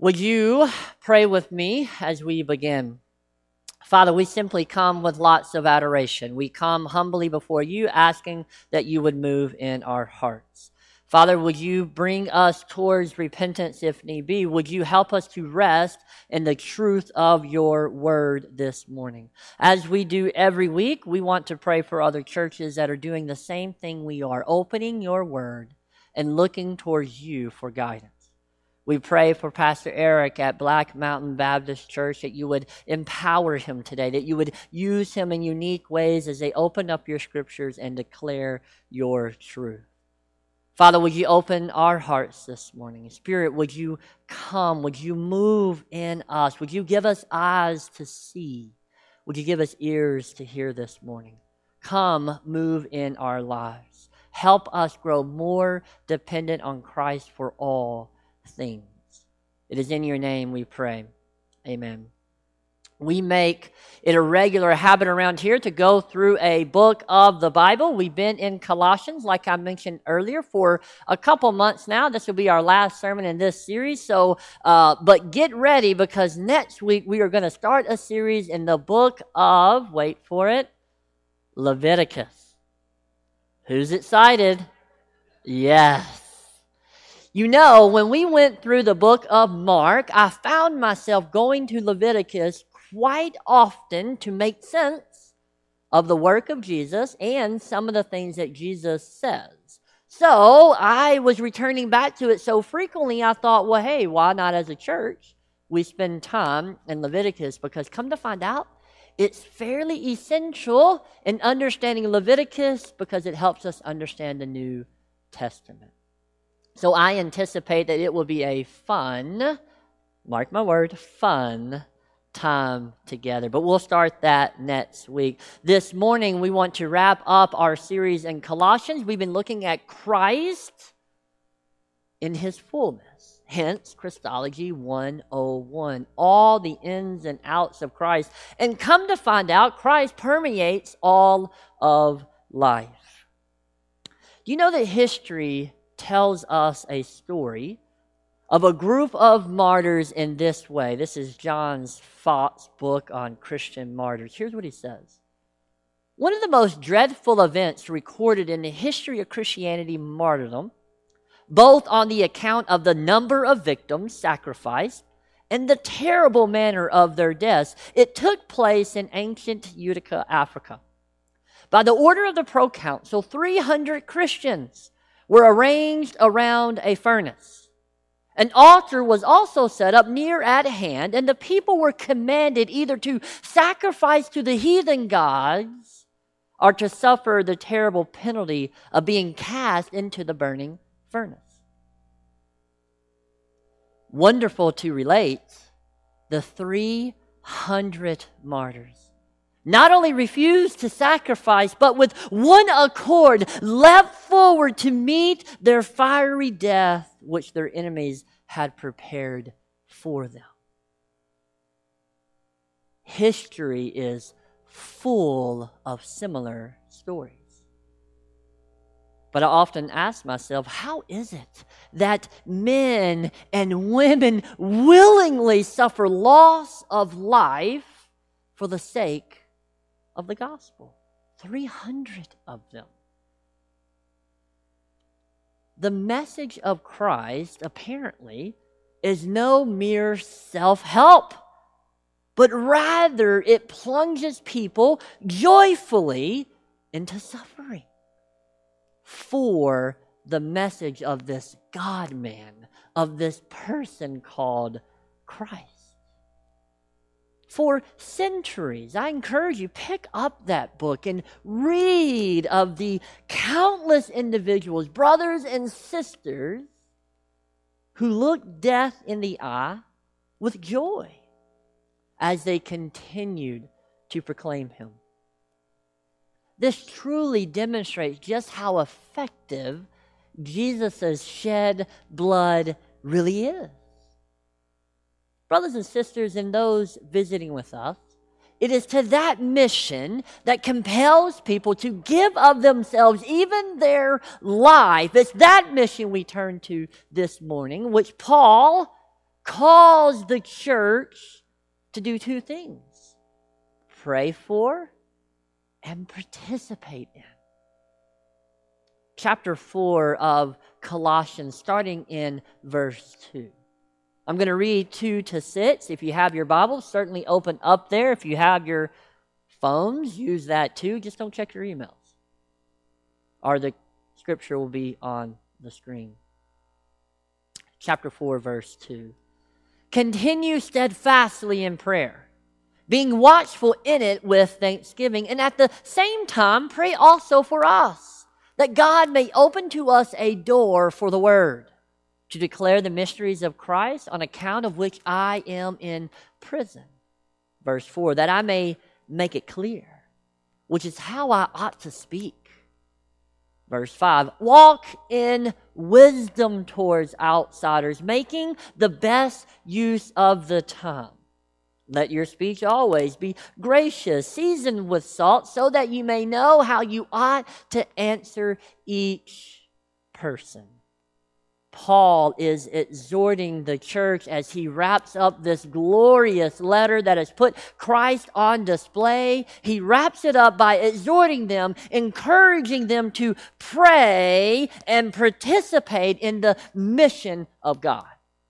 Would you pray with me as we begin? Father, we simply come with lots of adoration. We come humbly before you, asking that you would move in our hearts. Father, would you bring us towards repentance if need be? Would you help us to rest in the truth of your word this morning? As we do every week, we want to pray for other churches that are doing the same thing we are, opening your word and looking towards you for guidance. We pray for Pastor Eric at Black Mountain Baptist Church that you would empower him today, that you would use him in unique ways as they open up your scriptures and declare your truth. Father, would you open our hearts this morning? Spirit, would you come? Would you move in us? Would you give us eyes to see? Would you give us ears to hear this morning? Come, move in our lives. Help us grow more dependent on Christ for all things. It is in your name we pray. Amen. We make it a regular habit around here to go through a book of the Bible. We've been in Colossians, like I mentioned earlier, for a couple months now. This will be our last sermon in this series. But get ready, because next week we are going to start a series in the book of, wait for it, Leviticus. Who's excited? Yes. You know, when we went through the book of Mark, I found myself going to Leviticus quite often to make sense of the work of Jesus and some of the things that Jesus says. So I was returning back to it so frequently, I thought, well, hey, why not as a church we spend time in Leviticus? Because come to find out, it's fairly essential in understanding Leviticus because it helps us understand the New Testament. So I anticipate that it will be a fun, mark my word, fun time together. But we'll start that next week. This morning, we want to wrap up our series in Colossians. We've been looking at Christ in his fullness. Hence, Christology 101. All the ins and outs of Christ. And come to find out, Christ permeates all of life. Do you know that history tells us a story of a group of martyrs in this way? This is John Fott's book on Christian martyrs. Here's what he says. One of the most dreadful events recorded in the history of Christianity martyrdom, both on the account of the number of victims sacrificed and the terrible manner of their deaths, it took place in ancient Utica, Africa. By the order of the proconsul, 300 Christians were arranged around a furnace. An altar was also set up near at hand, and the people were commanded either to sacrifice to the heathen gods or to suffer the terrible penalty of being cast into the burning furnace. Wonderful to relate, the 300 martyrs not only refused to sacrifice, but with one accord leapt forward to meet their fiery death, which their enemies had prepared for them. History is full of similar stories. But I often ask myself, how is it that men and women willingly suffer loss of life for the sake of the gospel? 300 of them. The message of Christ, apparently, is no mere self-help, but rather it plunges people joyfully into suffering for the message of this God-man, of this person called Christ. For centuries, I encourage you, pick up that book and read of the countless individuals, brothers and sisters, who looked death in the eye with joy as they continued to proclaim him. This truly demonstrates just how effective Jesus' shed blood really is. Brothers and sisters, and those visiting with us, it is to that mission that compels people to give of themselves, even their life. It's that mission we turn to this morning, which Paul calls the church to do two things: pray for and participate in. Chapter 4 of Colossians, starting in verse 2. I'm going to read 2-6. If you have your Bibles, certainly open up there. If you have your phones, use that too. Just don't check your emails, or the scripture will be on the screen. Chapter 4, verse 2. Continue steadfastly in prayer, being watchful in it with thanksgiving, and at the same time pray also for us, that God may open to us a door for the word, to declare the mysteries of Christ, on account of which I am in prison. Verse 4, that I may make it clear, which is how I ought to speak. Verse 5, walk in wisdom towards outsiders, making the best use of the time. Let your speech always be gracious, seasoned with salt, so that you may know how you ought to answer each person. Paul is exhorting the church as he wraps up this glorious letter that has put Christ on display. He wraps it up by exhorting them, encouraging them to pray and participate in the mission of God.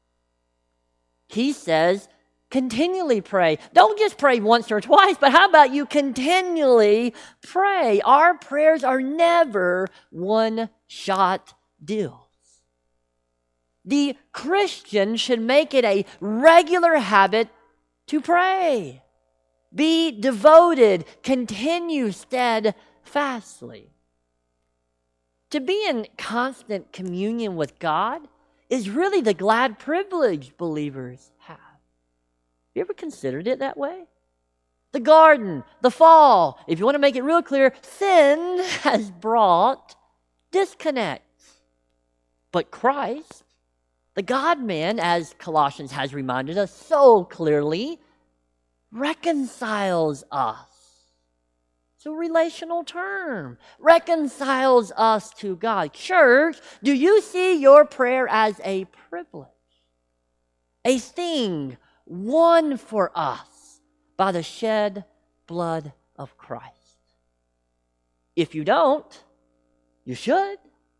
He says, continually pray. Don't just pray once or twice, but how about you continually pray? Our prayers are never one-shot deals. The Christian should make it a regular habit to pray. Be devoted, continue steadfastly. To be in constant communion with God is really the glad privilege believers have. You ever considered it that way? The garden, the fall, if you want to make it real clear, sin has brought disconnect. But Christ, the God-man, as Colossians has reminded us so clearly, reconciles us. It's a relational term. Reconciles us to God. Church, do you see your prayer as a privilege? A thing won for us by the shed blood of Christ? If you don't, you should.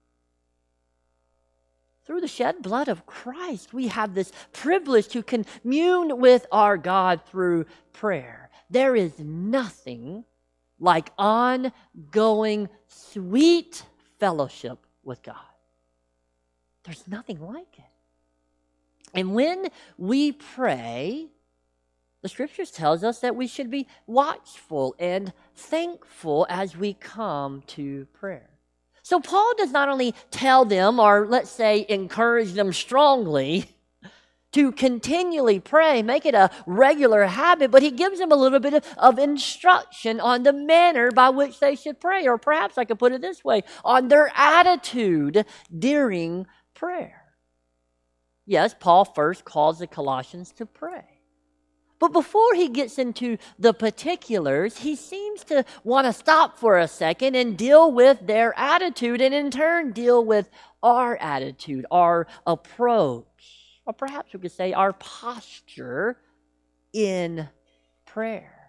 Through the shed blood of Christ, we have this privilege to commune with our God through prayer. There is nothing like ongoing sweet fellowship with God. There's nothing like it. And when we pray, the scriptures tells us that we should be watchful and thankful as we come to prayer. So Paul does not only tell them, or let's say encourage them strongly to continually pray, make it a regular habit, but he gives them a little bit of instruction on the manner by which they should pray. Or perhaps I could put it this way, on their attitude during prayer. Yes, Paul first calls the Colossians to pray. But before he gets into the particulars, he seems to want to stop for a second and deal with their attitude, and in turn deal with our attitude, our approach, or perhaps we could say our posture in prayer.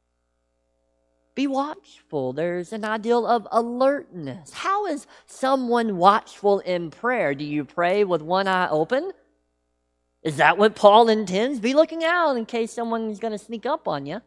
Be watchful. There's an ideal of alertness. How is someone watchful in prayer? Do you pray with one eye open? Is that what Paul intends? Be looking out in case someone's going to sneak up on you.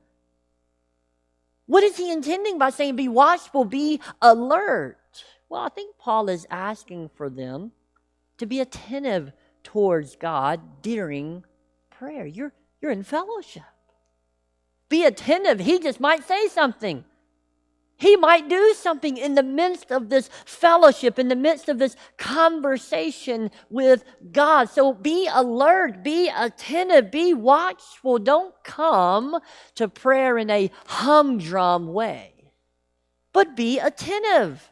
What is he intending by saying be watchful, be alert? Well, I think Paul is asking for them to be attentive towards God during prayer. You're in fellowship. Be attentive. He just might say something. He might do something in the midst of this fellowship, in the midst of this conversation with God. So be alert, be attentive, be watchful. Don't come to prayer in a humdrum way, but be attentive,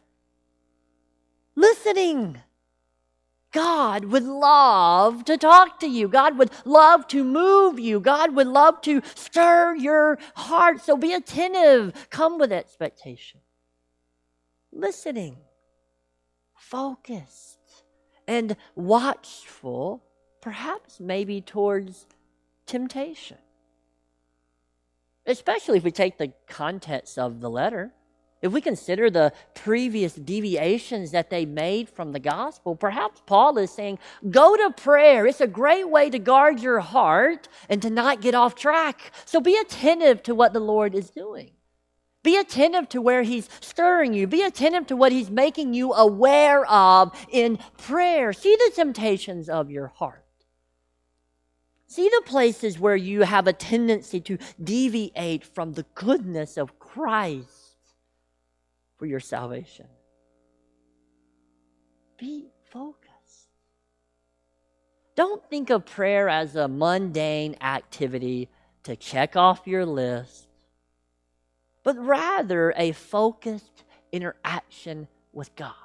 listening. God would love to talk to you. God would love to move you. God would love to stir your heart. So be attentive. Come with expectation. Listening. Focused. And watchful perhaps maybe towards temptation. Especially if we take the context of the letter. If we consider the previous deviations that they made from the gospel, perhaps Paul is saying, go to prayer. It's a great way to guard your heart and to not get off track. So be attentive to what the Lord is doing. Be attentive to where He's stirring you. Be attentive to what He's making you aware of in prayer. See the temptations of your heart. See the places where you have a tendency to deviate from the goodness of Christ for your salvation. Be focused. Don't think of prayer as a mundane activity to check off your list, but rather a focused interaction with God.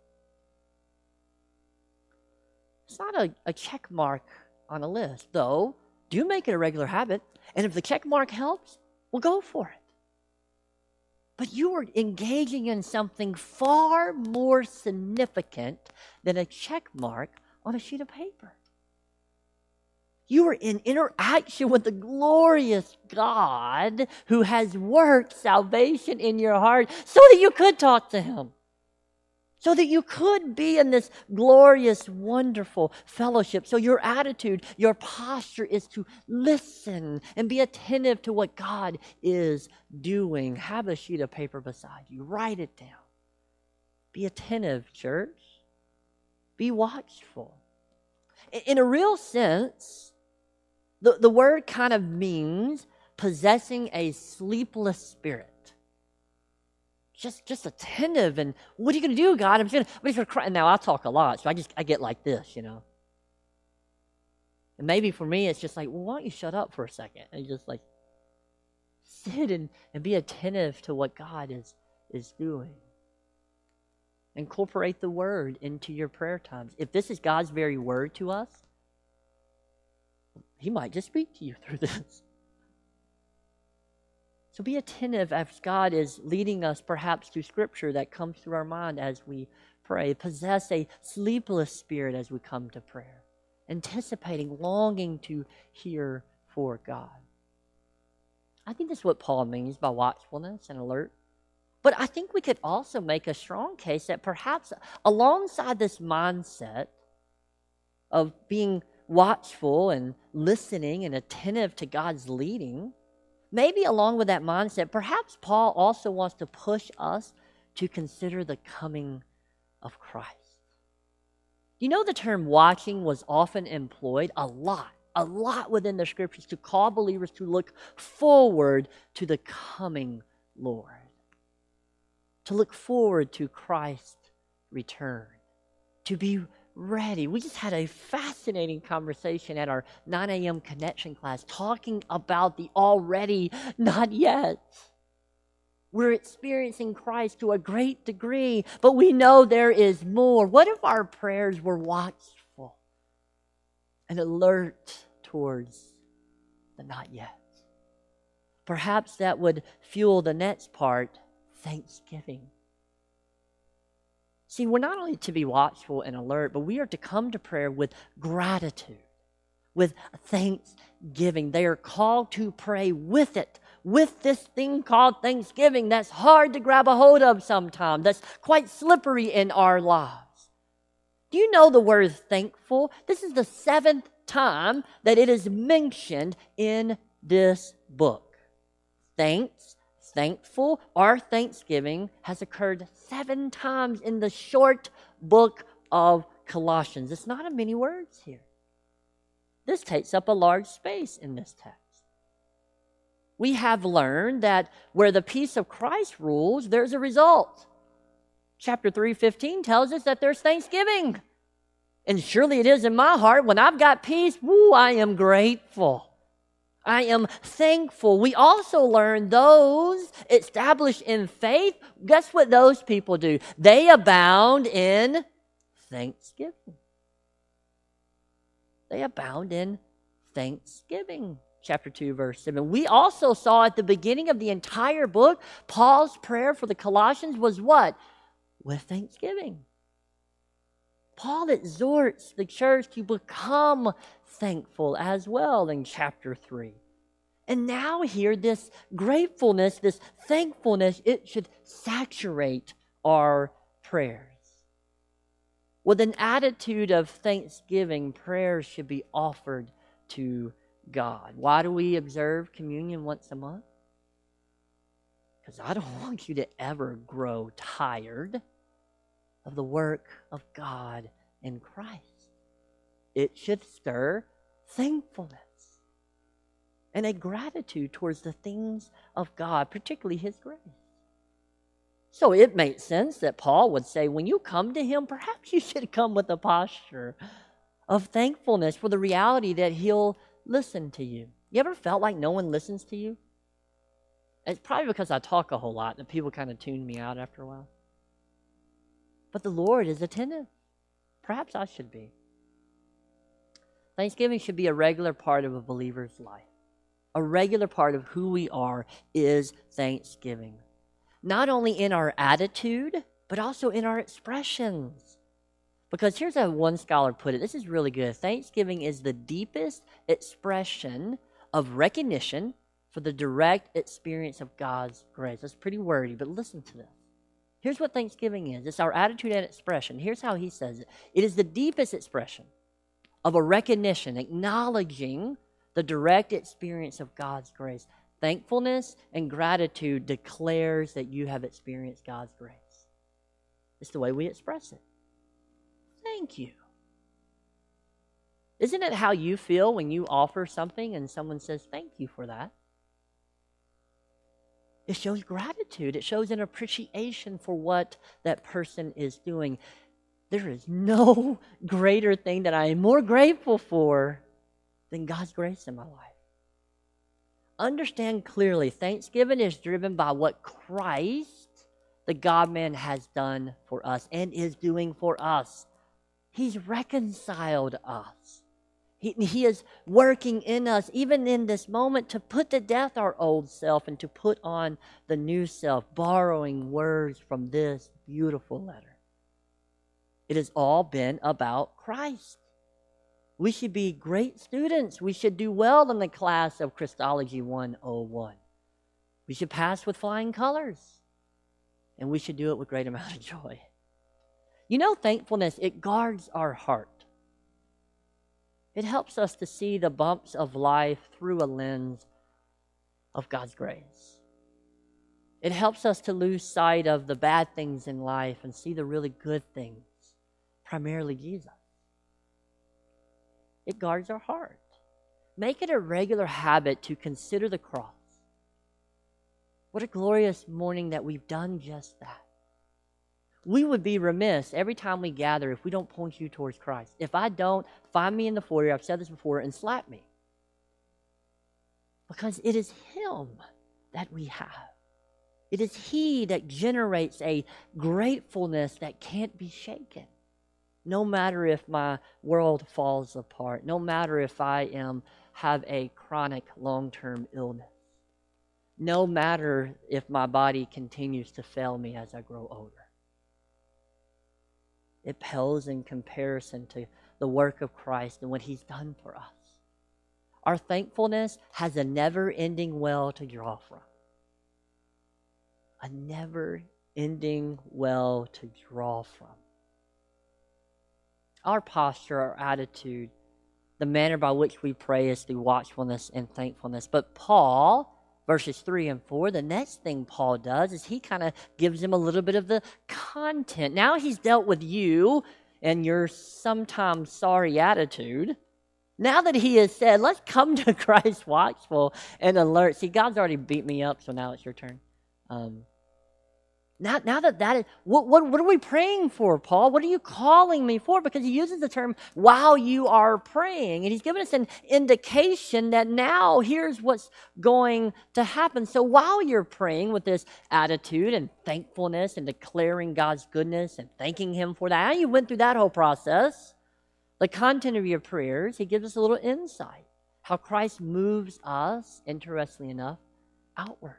It's not a check mark on a list, though. Do make it a regular habit, and if the check mark helps, well, go for it. But you are engaging in something far more significant than a check mark on a sheet of paper. You are in interaction with the glorious God who has worked salvation in your heart so that you could talk to Him. So that you could be in this glorious, wonderful fellowship. So your attitude, your posture is to listen and be attentive to what God is doing. Have a sheet of paper beside you. Write it down. Be attentive, church. Be watchful. In a real sense, the word kind of means possessing a sleepless spirit. Just attentive, and what are you going to do, God? I'm just going to cry. Now, I talk a lot, so I get like this, And maybe for me, it's just like, well, why don't you shut up for a second? And just like sit and be attentive to what God is doing. Incorporate the Word into your prayer times. If this is God's very Word to us, He might just speak to you through this. So be attentive as God is leading us perhaps to Scripture that comes through our mind as we pray. Possess a sleepless spirit as we come to prayer, anticipating, longing to hear for God. I think that's what Paul means by watchfulness and alert. But I think we could also make a strong case that perhaps alongside this mindset of being watchful and listening and attentive to God's leading, maybe along with that mindset, perhaps Paul also wants to push us to consider the coming of Christ. You know, the term watching was often employed a lot within the Scriptures to call believers to look forward to the coming Lord, to look forward to Christ's return, to be ready. We just had a fascinating conversation at our 9 a.m. connection class talking about the already not yet. We're experiencing Christ to a great degree, but we know there is more. What if our prayers were watchful and alert towards the not yet? Perhaps that would fuel the next part, thanksgiving. See, we're not only to be watchful and alert, but we are to come to prayer with gratitude, with thanksgiving. They are called to pray with it, with this thing called thanksgiving that's hard to grab a hold of sometimes, that's quite slippery in our lives. Do you know the word thankful? This is the 7th time that it is mentioned in this book. Thankful, or thanksgiving has occurred 7 times in the short book of Colossians. It's not a many words here. This takes up a large space in this text. We have learned that where the peace of Christ rules, there's a result. Chapter 3:15 tells us that there's thanksgiving. And surely it is in my heart. When I've got peace, I am grateful. I am thankful. We also learn those established in faith, guess what those people do? They abound in thanksgiving. They abound in thanksgiving. Chapter 2, verse 7. We also saw at the beginning of the entire book, Paul's prayer for the Colossians was what? With thanksgiving. Paul exhorts the church to become thankful as well in chapter 3. And now here, this gratefulness, this thankfulness, it should saturate our prayers. With an attitude of thanksgiving, prayers should be offered to God. Why do we observe communion once a month? Because I don't want you to ever grow tired of the work of God in Christ. It should stir thankfulness and a gratitude towards the things of God, particularly His grace. So it makes sense that Paul would say, when you come to Him, perhaps you should come with a posture of thankfulness for the reality that He'll listen to you. You ever felt like no one listens to you? It's probably because I talk a whole lot and people kind of tune me out after a while. But the Lord is attentive. Perhaps I should be. Thanksgiving should be a regular part of a believer's life. A regular part of who we are is thanksgiving. Not only in our attitude, but also in our expressions. Because here's how one scholar put it. This is really good. Thanksgiving is the deepest expression of recognition for the direct experience of God's grace. That's pretty wordy, but listen to this. Here's what thanksgiving is. It's our attitude and expression. Here's how he says it. It is the deepest expression of a recognition, acknowledging the direct experience of God's grace. Thankfulness and gratitude declares that you have experienced God's grace. It's the way we express it. Thank you. Isn't it how you feel when you offer something and someone says, thank you for that? It shows gratitude. It shows an appreciation for what that person is doing. There is no greater thing that I am more grateful for than God's grace in my life. Understand clearly, thanksgiving is driven by what Christ, the God-man, has done for us and is doing for us. He's reconciled us. He is working in us, even in this moment, to put to death our old self and to put on the new self, borrowing words from this beautiful letter. It has all been about Christ. We should be great students. We should do well in the class of Christology 101. We should pass with flying colors. And we should do it with great amount of joy. You know, thankfulness, it guards our heart. It helps us to see the bumps of life through a lens of God's grace. It helps us to lose sight of the bad things in life and see the really good things, primarily Jesus. It guards our heart. Make it a regular habit to consider the cross. What a glorious morning that we've done just that. We would be remiss every time we gather if we don't point you towards Christ. If I don't, find me in the foyer, I've said this before, and slap me. Because it is Him that we have. It is He that generates a gratefulness that can't be shaken. No matter if my world falls apart, no matter if I have a chronic long-term illness, no matter if my body continues to fail me as I grow older. It pales in comparison to the work of Christ and what He's done for us. Our thankfulness has a never-ending well to draw from. A never-ending well to draw from. Our posture, our attitude, the manner by which we pray is through watchfulness and thankfulness. But Paul, verses 3 and 4, the next thing Paul does is he kind of gives him a little bit of the content. Now he's dealt with you and your sometimes sorry attitude. Now that he has said, let's come to Christ watchful and alert. See, God's already beat me up, so now it's your turn. Now that is, what are we praying for, Paul? What are you calling me for? Because he uses the term, while you are praying. And he's given us an indication that now here's what's going to happen. So while you're praying with this attitude and thankfulness and declaring God's goodness and thanking Him for that, and you went through that whole process, the content of your prayers, he gives us a little insight. How Christ moves us, interestingly enough, outward.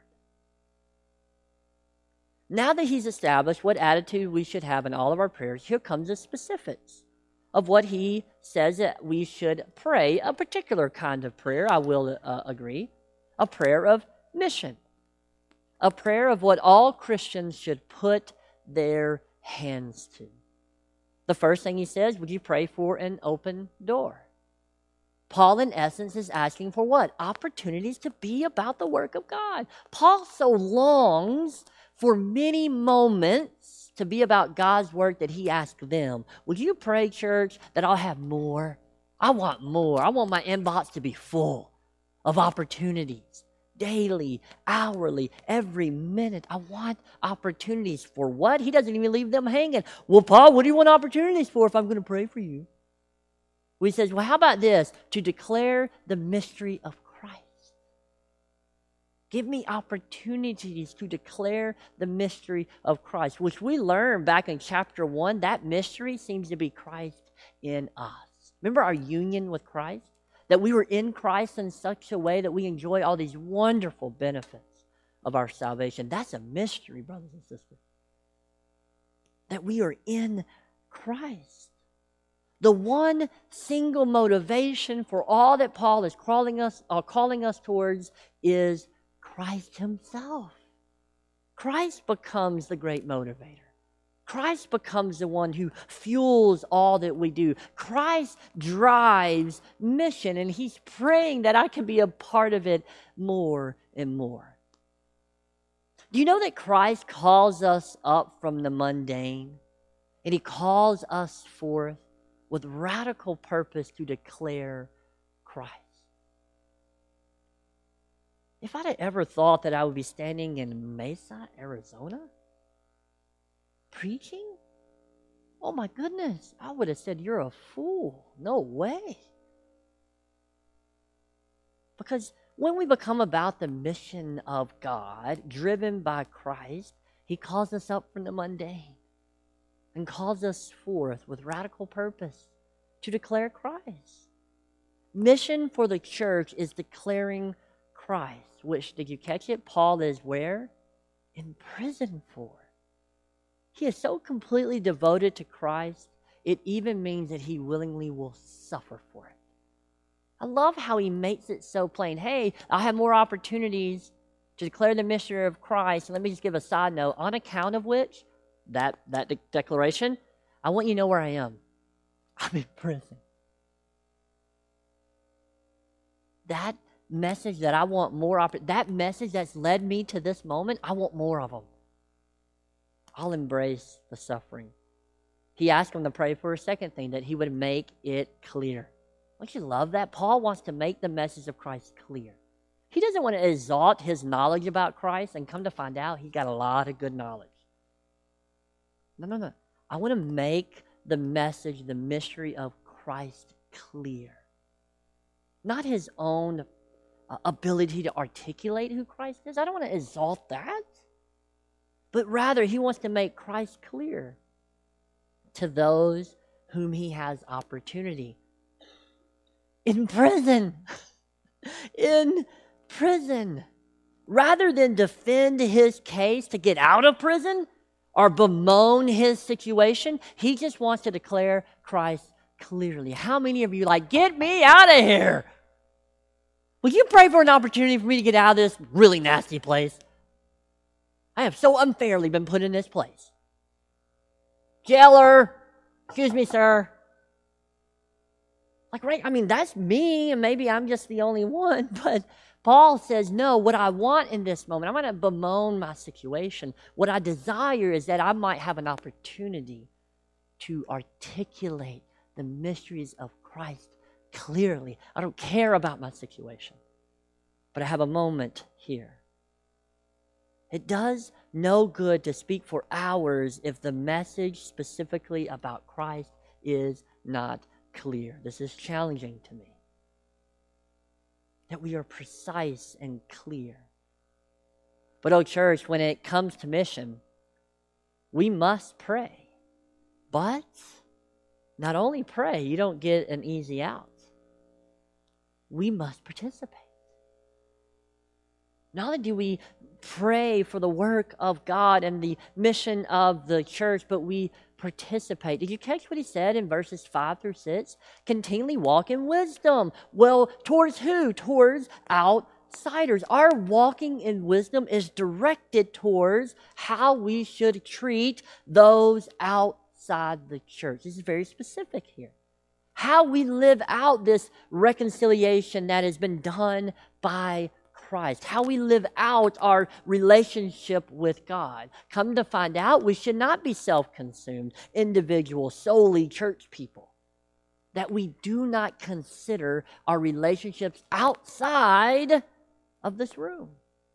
Now that he's established what attitude we should have in all of our prayers, here comes the specifics. of what he says that we should pray, a particular kind of prayer, I will agree, a prayer of mission, a prayer of what all Christians should put their hands to. The first thing he says, would you pray for an open door? Paul, in essence, is asking for what? Opportunities to be about the work of God. Paul so longs for many moments to be about God's work that he asked them, would you pray, church, that I'll have more? I want more. I want my inbox to be full of opportunities. Daily, hourly, every minute. I want opportunities for what? He doesn't even leave them hanging. Well, Paul, what do you want opportunities for if I'm going to pray for you? He says, well, how about this? To declare the mystery of Christ. Give me opportunities to declare the mystery of Christ, which we learned back in chapter 1. That mystery seems to be Christ in us. Remember our union with Christ? That we were in Christ in such a way that we enjoy all these wonderful benefits of our salvation. That's a mystery, brothers and sisters. That we are in Christ. The one single motivation for all that Paul is calling us towards is Christ himself. Christ becomes the great motivator. Christ becomes the one who fuels all that we do. Christ drives mission, and he's praying that I can be a part of it more and more. Do you know that Christ calls us up from the mundane, and he calls us forth with radical purpose to declare Christ? If I'd have ever thought that I would be standing in Mesa, Arizona, preaching? Oh my goodness, I would have said, you're a fool. No way. Because when we become about the mission of God, driven by Christ, he calls us up from the mundane and calls us forth with radical purpose to declare Christ. Mission for the church is declaring Christ, which, did you catch it? Paul is where? In prison for. He is so completely devoted to Christ, it even means that he willingly will suffer for it. I love how he makes it so plain. Hey, I'll have more opportunities to declare the mystery of Christ. And let me just give a side note, on account of which, that declaration, I want you to know where I am. I'm in prison. That message that I want more, that message that's led me to this moment, I want more of them. I'll embrace the suffering. He asked him to pray for a second thing, that he would make it clear. Don't you love that? Paul wants to make the message of Christ clear. He doesn't want to exalt his knowledge about Christ and come to find out he's got a lot of good knowledge. No. I want to make the message, the mystery of Christ clear. Not his own ability to articulate who Christ is. I don't want to exalt that. But rather, he wants to make Christ clear to those whom he has opportunity. In prison. In prison. Rather than defend his case to get out of prison or bemoan his situation, he just wants to declare Christ clearly. How many of you like, get me out of here? Will you pray for an opportunity for me to get out of this really nasty place? I have so unfairly been put in this place. Jailer, excuse me, sir. Like, right, I mean, that's me, and maybe I'm just the only one, but Paul says, no, what I want in this moment, I'm going to bemoan my situation. What I desire is that I might have an opportunity to articulate the mysteries of Christ clearly. I don't care about my situation, but I have a moment here. It does no good to speak for hours if the message specifically about Christ is not clear. This is challenging to me. That we are precise and clear. But, oh church, when it comes to mission, we must pray. But not only pray, you don't get an easy out. We must participate. Not only do we pray for the work of God and the mission of the church, but we participate. Did you catch what he said in verses 5 through 6? Continually walk in wisdom. Well, towards who? Towards outsiders. Our walking in wisdom is directed towards how we should treat those outside the church. This is very specific here. How we live out this reconciliation that has been done by Christ. How we live out our relationship with God. Come to find out, we should not be self-consumed, individual, solely church people. That we do not consider our relationships outside of this room.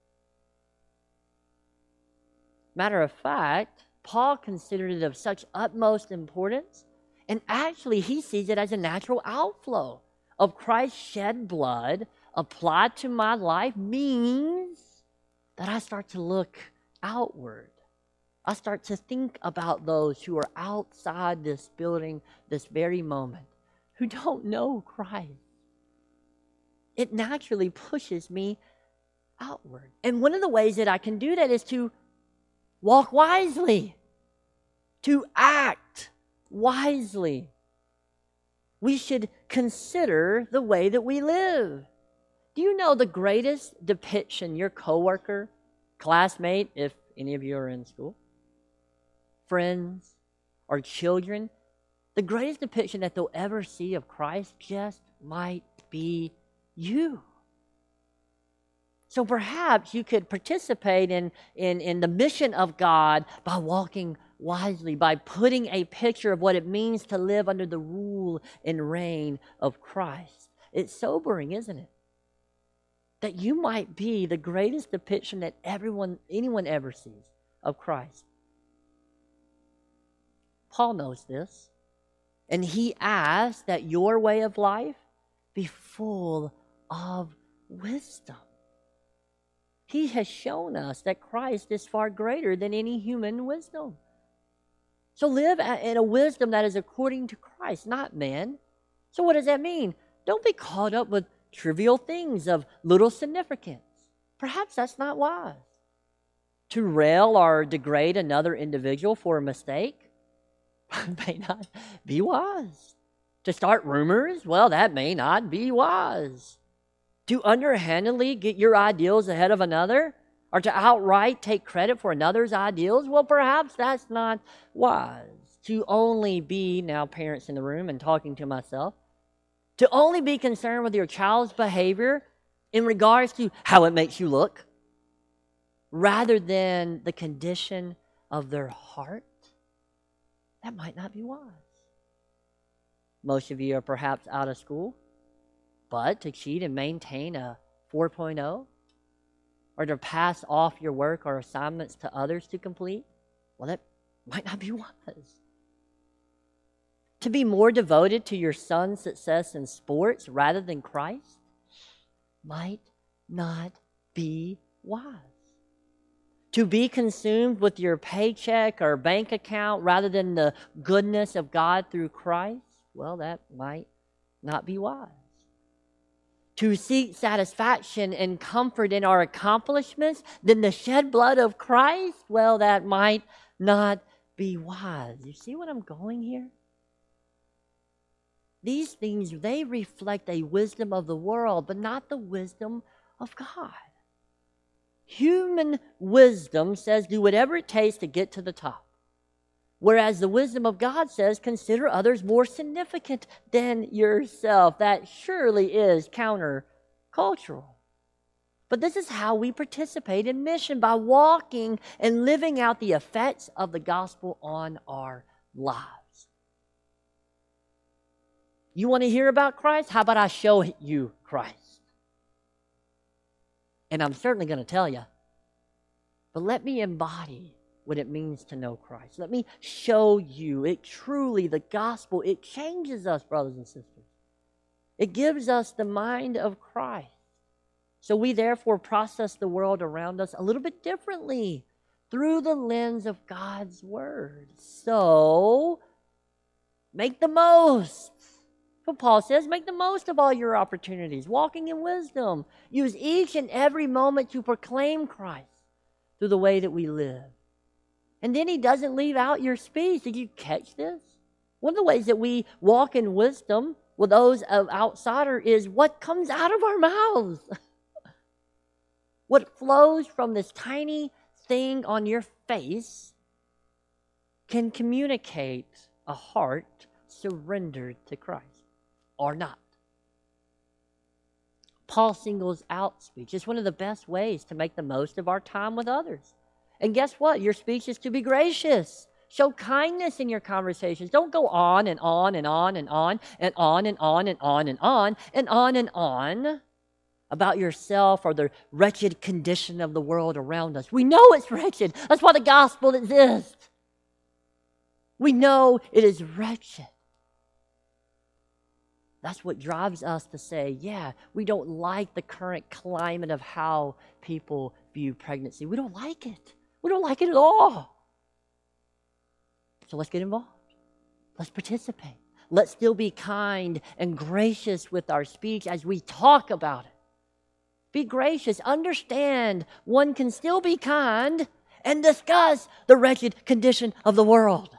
Matter of fact, Paul considered it of such utmost importance, and actually he sees it as a natural outflow of Christ's shed blood applied to my life means that I start to look outward. I start to think about those who are outside this building this very moment, who don't know Christ. It naturally pushes me outward. And one of the ways that I can do that is to walk wisely, to act wisely. We should consider the way that we live. Do you know the greatest depiction your coworker, classmate, if any of you are in school, friends, or children, the greatest depiction that they'll ever see of Christ just might be you. So perhaps you could participate in the mission of God by walking wisely, by putting a picture of what it means to live under the rule and reign of Christ. It's sobering, isn't it? That you might be the greatest depiction that anyone ever sees of Christ. Paul knows this. And he asks that your way of life be full of wisdom. He has shown us that Christ is far greater than any human wisdom. So live in a wisdom that is according to Christ, not man. So what does that mean? Don't be caught up with trivial things of little significance. Perhaps that's not wise. To rail or degrade another individual for a mistake may not be wise. To start rumors, well, that may not be wise. To underhandedly get your ideals ahead of another, or to outright take credit for another's ideals, well, perhaps that's not wise. To only be, now parents in the room and talking to myself, to only be concerned with your child's behavior in regards to how it makes you look, rather than the condition of their heart, that might not be wise. Most of you are perhaps out of school, but to cheat and maintain a 4.0, or to pass off your work or assignments to others to complete, well, that might not be wise. To be more devoted to your son's success in sports rather than Christ might not be wise. To be consumed with your paycheck or bank account rather than the goodness of God through Christ, well, that might not be wise. To seek satisfaction and comfort in our accomplishments than the shed blood of Christ, well, that might not be wise. You see what I'm going here? These things, they reflect a wisdom of the world, but not the wisdom of God. Human wisdom says do whatever it takes to get to the top. Whereas the wisdom of God says consider others more significant than yourself. That surely is countercultural. But this is how we participate in mission, by walking and living out the effects of the gospel on our lives. You want to hear about Christ? How about I show you Christ? And I'm certainly going to tell you. But let me embody what it means to know Christ. Let me show you. It truly, the gospel, it changes us, brothers and sisters. It gives us the mind of Christ. So we therefore process the world around us a little bit differently through the lens of God's word. So make the most. What Paul says, make the most of all your opportunities, walking in wisdom. Use each and every moment to proclaim Christ through the way that we live. And then he doesn't leave out your speech. Did you catch this? One of the ways that we walk in wisdom with those of outsider is what comes out of our mouths. What flows from this tiny thing on your face can communicate a heart surrendered to Christ or not. Paul singles out speech. It's one of the best ways to make the most of our time with others. And guess what? Your speech is to be gracious. Show kindness in your conversations. Don't go on and on and on and on and on and on and on and on and on and on about yourself or the wretched condition of the world around us. We know it's wretched. That's why the gospel exists. We know it is wretched. That's what drives us to say, yeah, we don't like the current climate of how people view pregnancy. We don't like it. We don't like it at all. So let's get involved. Let's participate. Let's still be kind and gracious with our speech as we talk about it. Be gracious. Understand one can still be kind and discuss the wretched condition of the world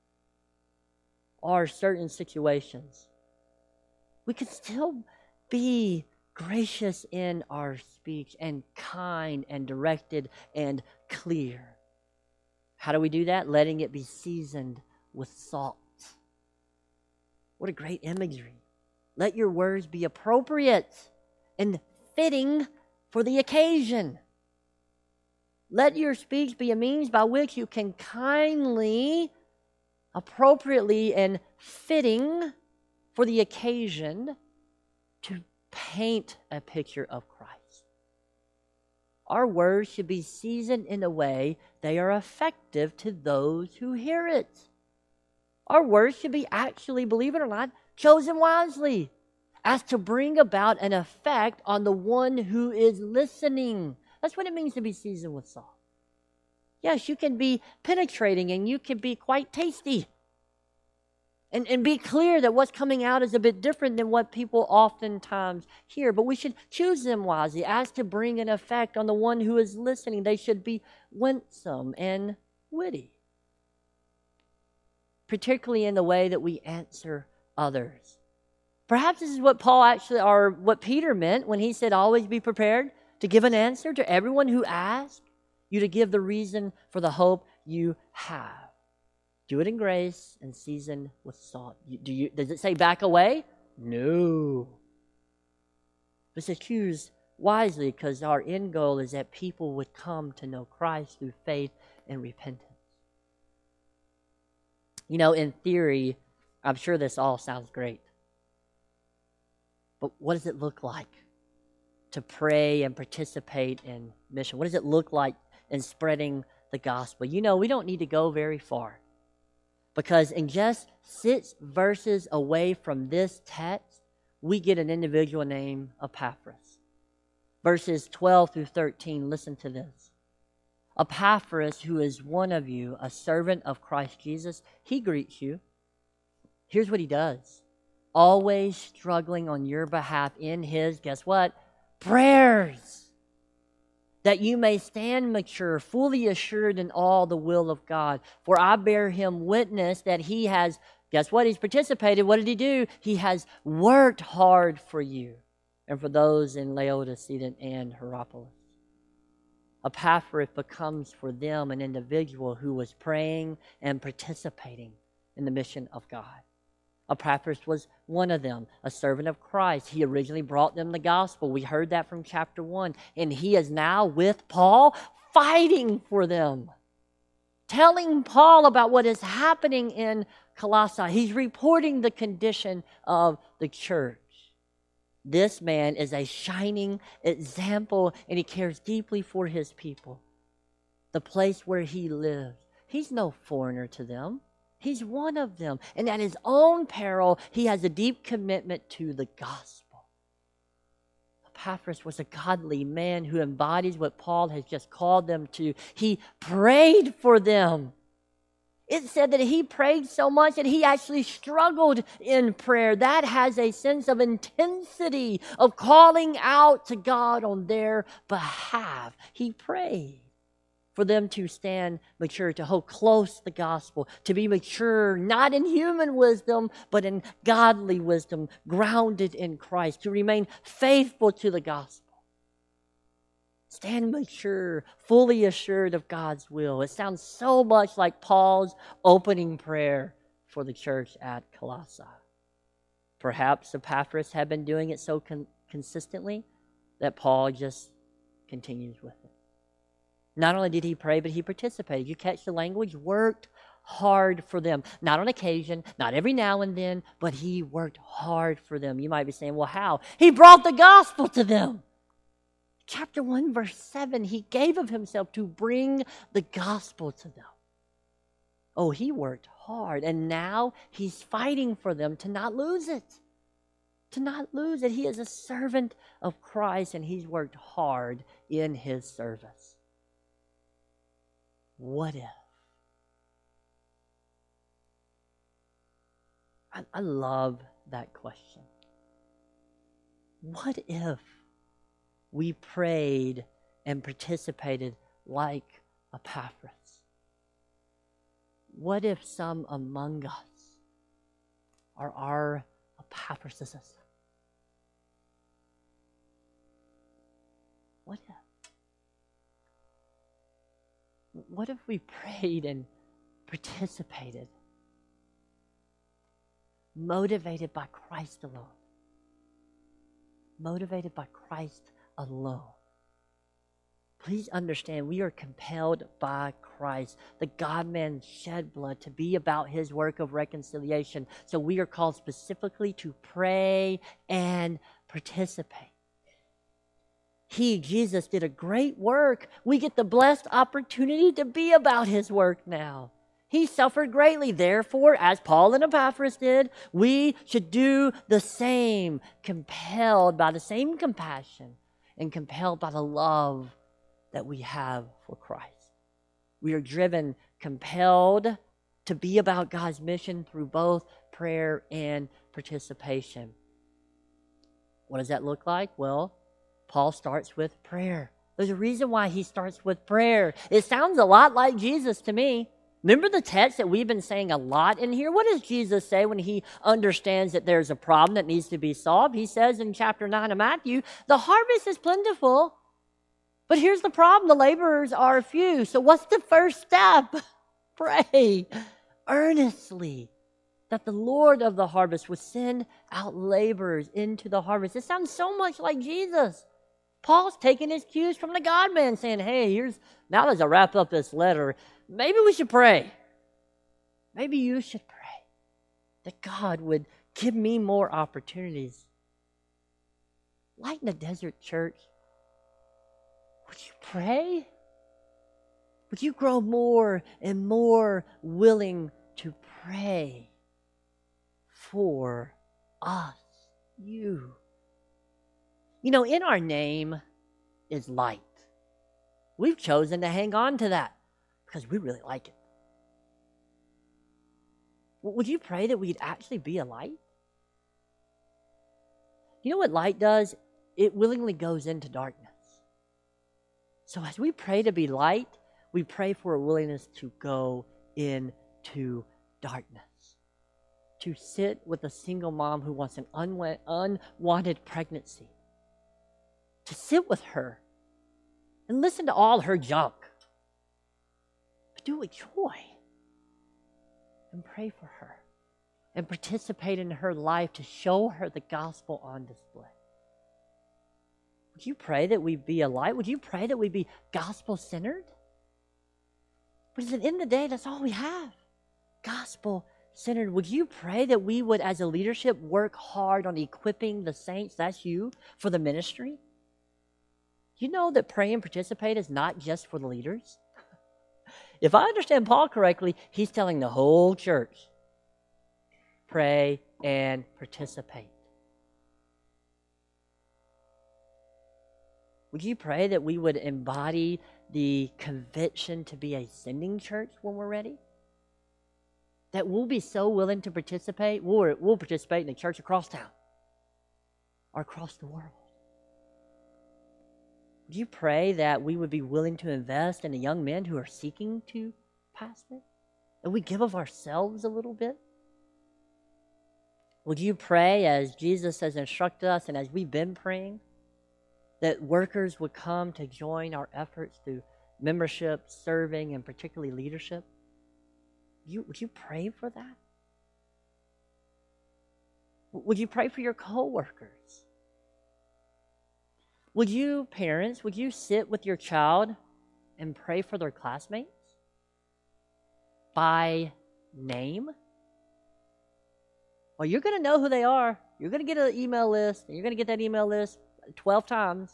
or certain situations. We can still be gracious in our speech and kind and directed and clear. How do we do that? Letting it be seasoned with salt. What a great imagery. Let your words be appropriate and fitting for the occasion. Let your speech be a means by which you can kindly, appropriately, and fitting for the occasion to paint a picture of Christ. Our words should be seasoned in a way they are effective to those who hear it. Our words should be actually, believe it or not, chosen wisely as to bring about an effect on the one who is listening. That's what it means to be seasoned with salt. Yes, you can be penetrating and you can be quite tasty. And be clear that what's coming out is a bit different than what people oftentimes hear. But we should choose them wisely as to bring an effect on the one who is listening. They should be winsome and witty. Particularly in the way that we answer others. Perhaps this is what Paul actually, or what Peter meant when he said, always be prepared to give an answer to everyone who asks you to give the reason for the hope you have. Do it in grace and season with salt. Does it say back away? No. But it says choose wisely because our end goal is that people would come to know Christ through faith and repentance. You know, in theory, I'm sure this all sounds great. But what does it look like to pray and participate in mission? What does it look like in spreading the gospel? You know, we don't need to go very far. Because in just 6 verses away from this text, we get an individual named Epaphras. Verses 12 through 13, listen to this. Epaphras, who is one of you, a servant of Christ Jesus, he greets you. Here's what he does. Always struggling on your behalf in his, guess what? Prayers. That you may stand mature, fully assured in all the will of God. For I bear him witness that he has, guess what? He's participated. What did he do? He has worked hard for you and for those in Laodicea and Hierapolis. Epaphras becomes for them an individual who was praying and participating in the mission of God. Epaphras was one of them, a servant of Christ. He originally brought them the gospel. We heard that from chapter 1. And he is now with Paul, fighting for them, telling Paul about what is happening in Colossae. He's reporting the condition of the church. This man is a shining example, and he cares deeply for his people, the place where he lives. He's no foreigner to them. He's one of them. And at his own peril, he has a deep commitment to the gospel. Epaphras was a godly man who embodies what Paul has just called them to. He prayed for them. It said that he prayed so much that he actually struggled in prayer. That has a sense of intensity, of calling out to God on their behalf. He prayed. for them to stand mature, to hold close the gospel, to be mature not in human wisdom, but in godly wisdom, grounded in Christ, to remain faithful to the gospel. Stand mature, fully assured of God's will. It sounds so much like Paul's opening prayer for the church at Colossae. Perhaps Epaphras had been doing it so consistently that Paul just continues with it. Not only did he pray, but he participated. You catch the language? Worked hard for them. Not on occasion, not every now and then, but he worked hard for them. You might be saying, well, how? He brought the gospel to them. Chapter 1, verse 7, he gave of himself to bring the gospel to them. Oh, he worked hard, and now he's fighting for them to not lose it. To not lose it. He is a servant of Christ, and he's worked hard in his service. What if? I love that question. What if we prayed and participated like Epaphras? What if some among us are our Epaphrases? What if? What if we prayed and participated, motivated by Christ alone? Motivated by Christ alone. Please understand, we are compelled by Christ. The God-man shed blood to be about his work of reconciliation. So we are called specifically to pray and participate. He, Jesus, did a great work. We get the blessed opportunity to be about his work now. He suffered greatly. Therefore, as Paul and Epaphras did, we should do the same, compelled by the same compassion and compelled by the love that we have for Christ. We are driven, compelled to be about God's mission through both prayer and participation. What does that look like? Well, Paul starts with prayer. There's a reason why he starts with prayer. It sounds a lot like Jesus to me. Remember the text that we've been saying a lot in here? What does Jesus say when he understands that there's a problem that needs to be solved? He says in chapter 9 of Matthew, the harvest is plentiful, but here's the problem. The laborers are few. So what's the first step? Pray earnestly that the Lord of the harvest would send out laborers into the harvest. It sounds so much like Jesus. Paul's taking his cues from the God-man, saying, hey, now as I wrap up this letter, maybe we should pray. Maybe you should pray that God would give me more opportunities. Like the desert church, would you pray? Would you grow more and more willing to pray for us, you? You know, in our name is light. We've chosen to hang on to that because we really like it. Would you pray that we'd actually be a light? You know what light does? It willingly goes into darkness. So as we pray to be light, we pray for a willingness to go into darkness. To sit with a single mom who wants an unwanted pregnancy. To sit with her and listen to all her junk. But do it with joy. And pray for her. And participate in her life to show her the gospel on display. Would you pray that we be a light? Would you pray that we be gospel-centered? Because at the end of the day, that's all we have. Gospel-centered. Would you pray that we would, as a leadership, work hard on equipping the saints, that's you, for the ministry? You know that pray and participate is not just for the leaders? If I understand Paul correctly, he's telling the whole church, pray and participate. Would you pray that we would embody the conviction to be a sending church when we're ready? That we'll be so willing to participate, we'll participate in the church across town or across the world. Would you pray that we would be willing to invest in the young men who are seeking to pastor? That we give of ourselves a little bit? Would you pray, as Jesus has instructed us and as we've been praying, that workers would come to join our efforts through membership, serving, and particularly leadership? Would you pray for that? Would you pray for your co-workers? Would you, parents, would you sit with your child and pray for their classmates by name? Well, you're going to know who they are. You're going to get an email list, and you're going to get that email list 12 times.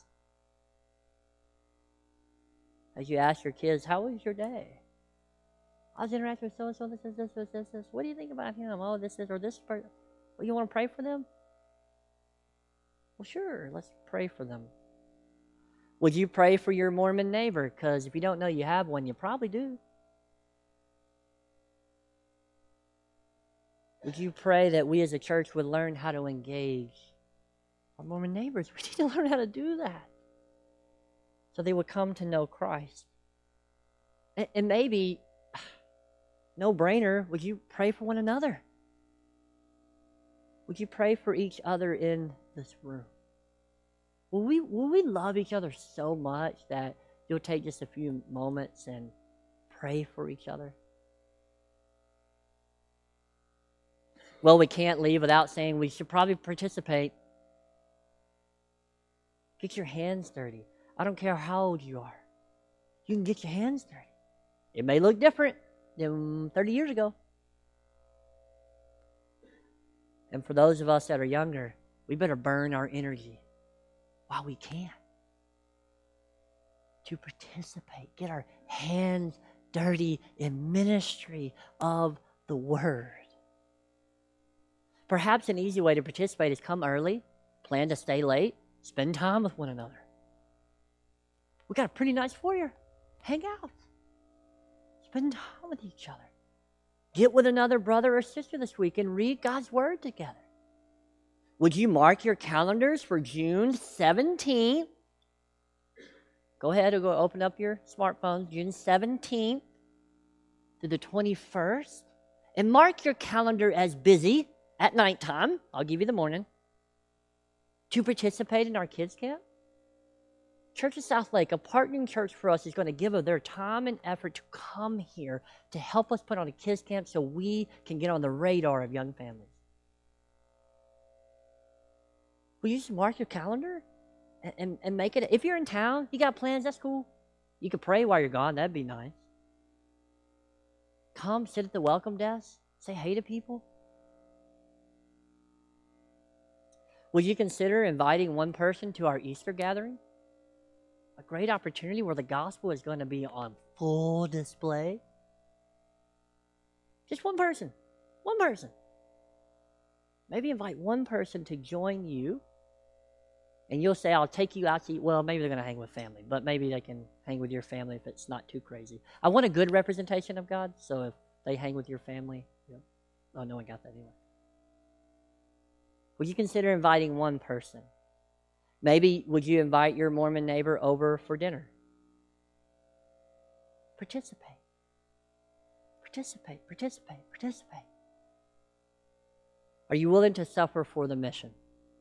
As you ask your kids, how was your day? I was interacting with so-and-so, this. What do you think about him? Oh, this is, or this person. Well, you want to pray for them? Well, sure, let's pray for them. Would you pray for your Mormon neighbor? Because if you don't know you have one, you probably do. Would you pray that we as a church would learn how to engage our Mormon neighbors? We need to learn how to do that so they would come to know Christ. And maybe, no brainer, would you pray for one another? Would you pray for each other in this room? Will we love each other so much that you'll take just a few moments and pray for each other? Well, we can't leave without saying we should probably participate. Get your hands dirty. I don't care how old you are. You can get your hands dirty. It may look different than 30 years ago. And for those of us that are younger, we better burn our energy while we can to participate. Get our hands dirty in ministry of the Word. Perhaps an easy way to participate is come early, plan to stay late, spend time with one another. We got a pretty nice foyer. Hang out. Spend time with each other. Get with another brother or sister this week and read God's Word together. Would you mark your calendars for June 17th? Go ahead and go open up your smartphones. June 17th to the 21st. And mark your calendar as busy at nighttime. I'll give you the morning. To participate in our kids' camp. Church of South Lake, a partnering church for us, is going to give of their time and effort to come here to help us put on a kids' camp so we can get on the radar of young families. Will you just mark your calendar and make it? If you're in town, you got plans, that's cool. You could pray while you're gone, that'd be nice. Come, sit at the welcome desk, say hey to people. Would you consider inviting one person to our Easter gathering? A great opportunity where the gospel is going to be on full display. Just one person. One person. Maybe invite one person to join you. And you'll say, I'll take you out to eat. Well, maybe they're going to hang with family, but maybe they can hang with your family if it's not too crazy. I want a good representation of God, so if they hang with your family, oh, no one got that anyway. Would you consider inviting one person? Maybe would you invite your Mormon neighbor over for dinner? Participate. Participate, participate, participate. Are you willing to suffer for the mission?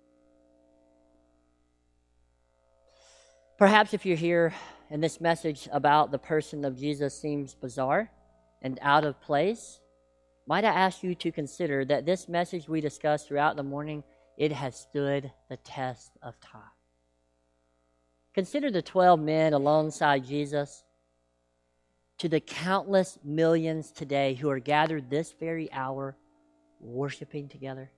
Perhaps if you're here and this message about the person of Jesus seems bizarre and out of place, might I ask you to consider that this message we discussed throughout the morning, it has stood the test of time. Consider the 12 men alongside Jesus, to the countless millions today who are gathered this very hour worshiping together.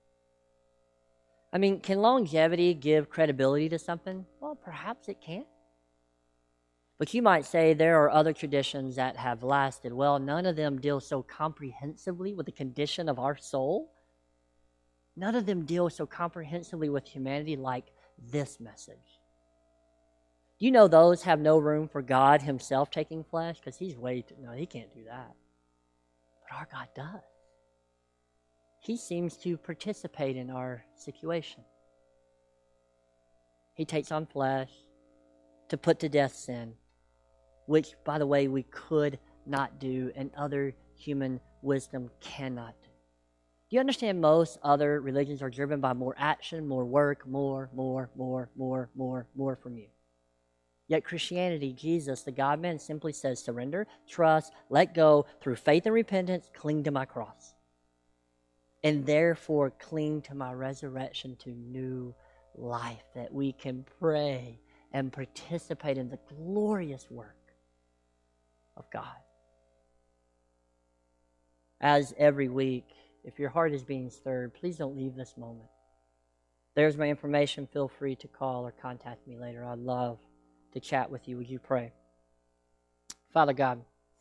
I mean, can longevity give credibility to something? Well, perhaps it can. But you might say there are other traditions that have lasted. Well, none of them deal so comprehensively with the condition of our soul. None of them deal so comprehensively with humanity like this message. Do you know those have no room for God himself taking flesh? Because he can't do that. But our God does. He seems to participate in our situation. He takes on flesh. to put to death sin, which, by the way, we could not do and other human wisdom cannot do. Do you understand most other religions are driven by more action, more work, more from you? Yet Christianity, Jesus, the God-man, simply says, surrender, trust, let go, through faith and repentance, cling to my cross. And therefore cling to my resurrection to new life, that we can pray and participate in the glorious work of God. As every week, if your heart is being stirred, please don't leave this moment. There's my information. Feel free to call or contact me later. I'd love to chat with you. Would you pray? Father God,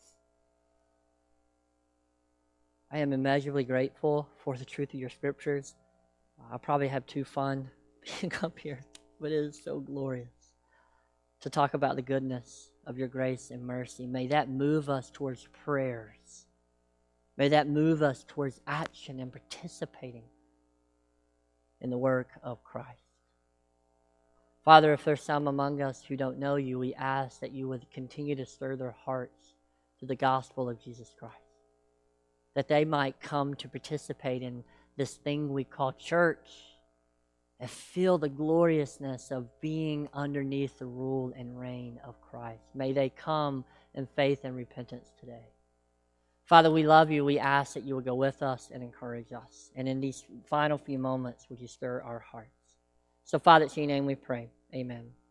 I am immeasurably grateful for the truth of your scriptures. I probably have too fun being up here, but it is so glorious to talk about the goodness of your grace and mercy. May that move us towards prayers. May that move us towards action and participating in the work of Christ. Father, if there's some among us who don't know you, we ask that you would continue to stir their hearts to the gospel of Jesus Christ, that they might come to participate in this thing we call church and feel the gloriousness of being underneath the rule and reign of Christ. May they come in faith and repentance today. Father, we love you. We ask that you would go with us and encourage us. And in these final few moments, would you stir our hearts? So, Father, it's in your name we pray. Amen.